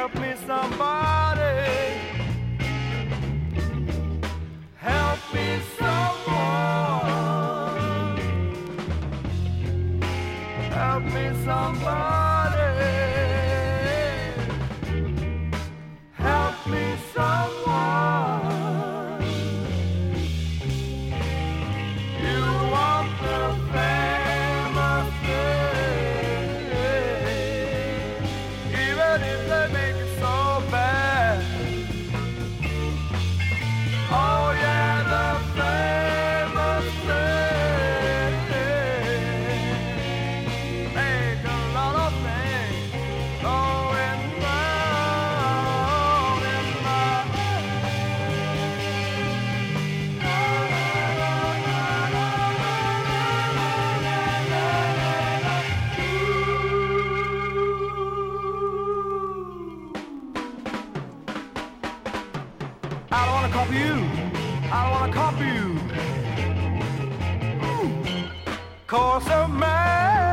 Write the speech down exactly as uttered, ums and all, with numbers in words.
help me somebody. Help me someone. Help me somebody. Help me someone. You want the famous thing, even if they make it so bad. Oh yeah, the famous thing. Make a lot of things going round in my I don't wanna copy you. I don't wanna copy you. Ooh. Cause a man